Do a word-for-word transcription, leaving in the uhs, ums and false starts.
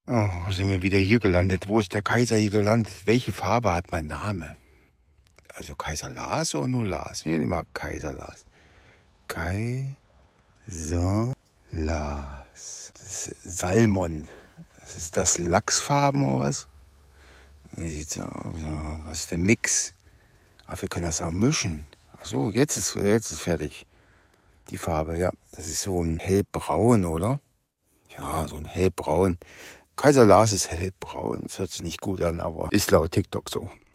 Oh, sind wir wieder hier gelandet? Wo ist der Kaiser hier gelandet? Welche Farbe hat mein Name? Also Kaiser Lars oder nur Lars? Ich nehme mal Kaiser Lars. Kaiser Lars. Das ist Salmon. Das ist das Lachsfarben oder was? Wie sieht's aus? Was ist der Mix? Ach, wir können das auch mischen. Ach so, jetzt ist, jetzt ist fertig. Die Farbe, ja. Das ist so ein hellbraun, oder? Ja, so ein hellbraun. Kaiser Lars ist hellbraun. Das hört sich nicht gut an, aber ist laut TikTok so.